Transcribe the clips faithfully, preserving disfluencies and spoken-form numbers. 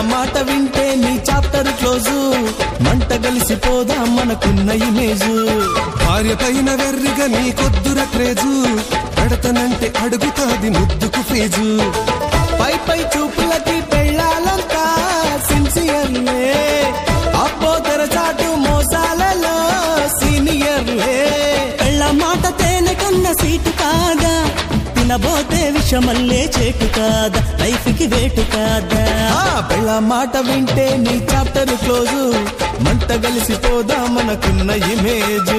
మాట వింటే నీ చాప్టర్ క్లోజు, మంట కలిసిపోదా మనకున్న ఇమేజు. భార్య పైన వెర్రిగా నీ కొద్దుర క్రేజు, పెడతనంటే అడుగుతాది ముద్దుకు ఫీజు. పై పై చూపులకి పెళ్ళాలంతా సిన్సియర్లే, అబ్బో తెరచాటు మోసాలలో సీనియర్లే. పెళ్ళ మాట తేనె కన్న సీటు కాదా, తినబోతే విషమల్లే చేటు కాదా, లైఫ్ కి వేటు కాదా. పెళ్ళ మాట వింటే నీ చాప్టర్ క్లోజు, మంట కలిసిపోదా మనకున్న ఇమేజ్.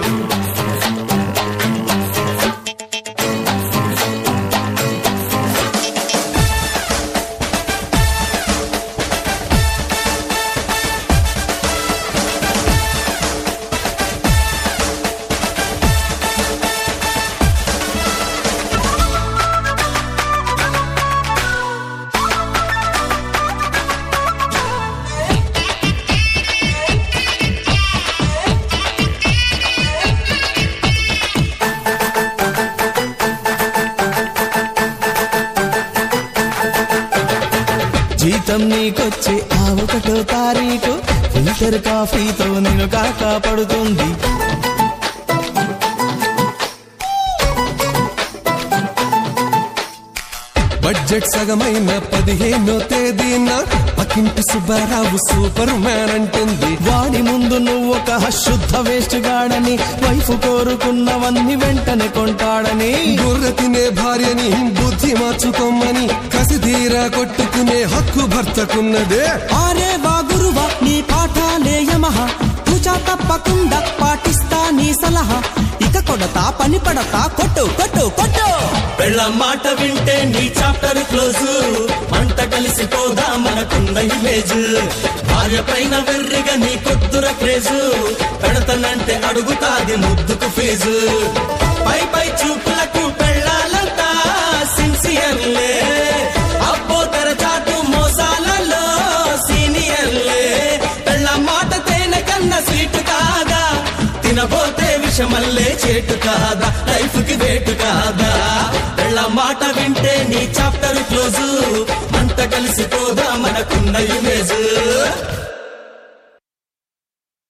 జీతం నీకొచ్చి ఆ ఒకటో తారీఖు, ఫిల్టర్ కాఫీతో నేను కాక పడుతుంది. బడ్జెట్ సగమైన పదిహేనో తేదీన పక్కింటి సుబ్బారావు సూపర్ మ్యాన్ అంటుంది. వాడి ముందు నువ్వు ఒక శుద్ధ వేస్ట్ గాడని, వైఫ్ కోరుకున్నవన్నీ వెంటనే కొంటాడని. బుర్ర తినే భార్యని బుద్ధి మార్చుకోమని కసిదీరా కొట్టుకునే హక్కు భర్తకున్నదే. ఆరే వా గురువా నీ పాఠాలే యమహ, పూజా తప్పకుండా పాటిస్తా నీ సలహా. ఇక కొడతా పని పడతా కొట్టు కొట్టు కొట్టు. పెళ్ళ మాట వింటే నీ చాప్టర్ క్లోజు, మంట కలిసిపోదా మనకున్న ఇమేజ్. భార్య పైన వెర్రిగా నీ కొద్దుర క్రేజు, పెడతనంటే అడుగుతాది ముద్దుకు ఫీజు. పై పై చూపులకు పెళ్ళాలంతా సిన్సియర్లే, అబ్బో తెరచాటు మోసాలలో సీనియర్లే. పెళ్ళ మాట తేనె కన్న స్వీట్ కాదా, తినబోతే విషమల్లే చేటు కాదా, లైఫ్ కి వేటు కాదా. పెళ్ళ మాట వింటే నీ చాప్టర్ క్లోజు, మంట కలిసిపోదా మనకున్న ఇమేజ్.